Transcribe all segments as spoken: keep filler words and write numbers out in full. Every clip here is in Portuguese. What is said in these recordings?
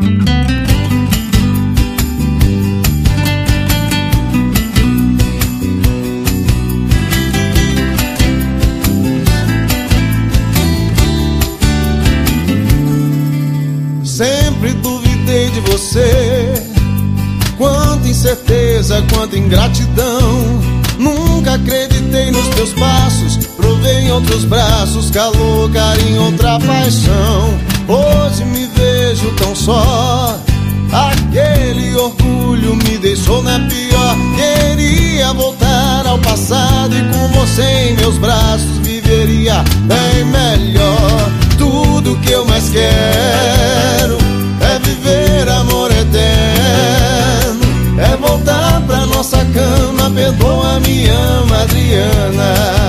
Sempre duvidei de você, quanta incerteza, quanta ingratidão. Nunca acreditei nos teus passos, provei em outros braços calor, carinho, outra paixão. Hoje me vejo tão só, aquele orgulho me deixou na pior. Queria voltar ao passado e com você em meus braços viveria bem melhor. Tudo que eu mais quero é viver amor eterno, é voltar pra nossa cama. Perdoa, me ama, Adriana.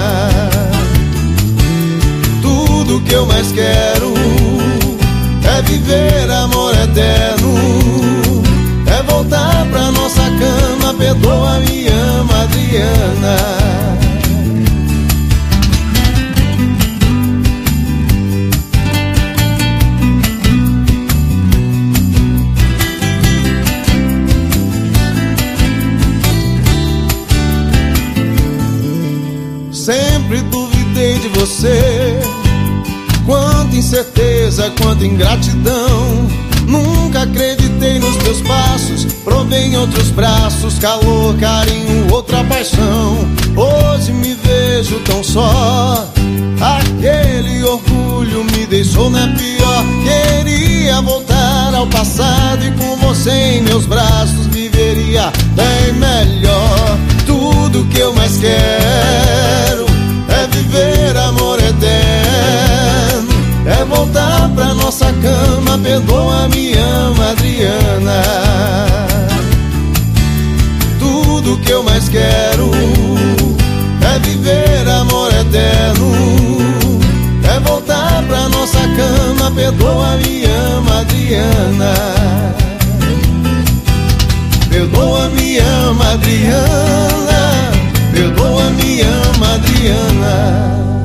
Tudo que eu mais quero é viver amor eterno, é voltar pra nossa cama. Perdoa, me ama, Adriana. Sempre duvidei de você, quanta incerteza, quanta ingratidão. Nunca acreditei nos teus passos, provei em outros braços calor, carinho, outra paixão. Hoje me vejo tão só, aquele orgulho me deixou na pior. Queria voltar ao passado e com você em meus braços viveria bem melhor. Tudo que eu mais quero é viver amor eterno, é voltar pra nossa cama. Perdoa, me ama, Adriana. Tudo que eu mais quero é viver amor eterno, é voltar pra nossa cama. Perdoa, me ama, Adriana. Perdoa, me ama, Adriana. Perdoa, me ama, Adriana.